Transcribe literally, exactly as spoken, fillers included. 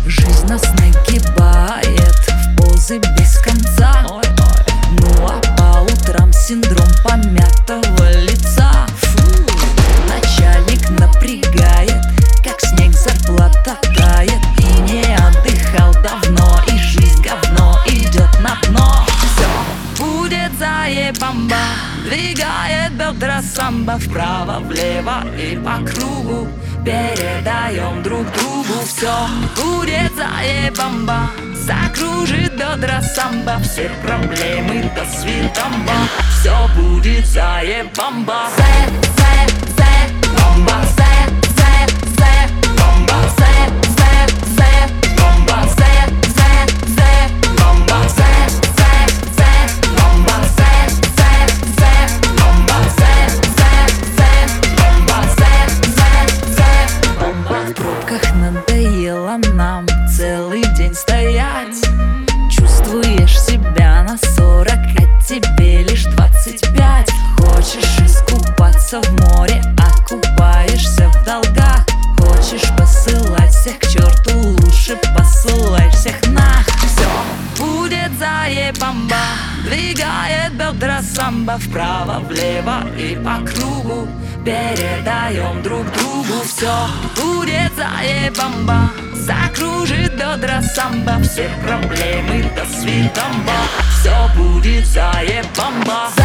Жизнь нас нагибает в позы без конца. Ну а по утрам синдром помятого лица. Фу. Начальник напрягает, как снег зарплата тает. И не отдыхал давно, и жизнь говно идет на дно. Все будет заебамба, двигает бедра самбо вправо-влево и по кругу. Передаем друг другу. Все будет заебамба, закружит бедра самбо. Все проблемы до свидомба. Все будет заебамба. Зе, зе, зе, бомба. Зе, зе, зе, бомба. Зе, зе, зе, бомба. Зе, зе, зе, бомба. Зе, зе, зе, бомба. Зе, зе, зе, бомба. Зе, зе, зе, бомба. Зе, зе, зе, бомба. В пробках надоело нам целый день стоять. Чувствуешь себя на сорок, а тебе лишь двадцать пять. Хочешь искупаться в море, а купаешься в долгах. Хочешь посылать всех к черту, лучше посылай всех нах. Все будет заебамба, двигает бедра самбо вправо-влево и по кругу. Передаем друг другу. Все будет заебамба, закружит бедра самбо. Все проблемы до свидомба. Все будет заебамба.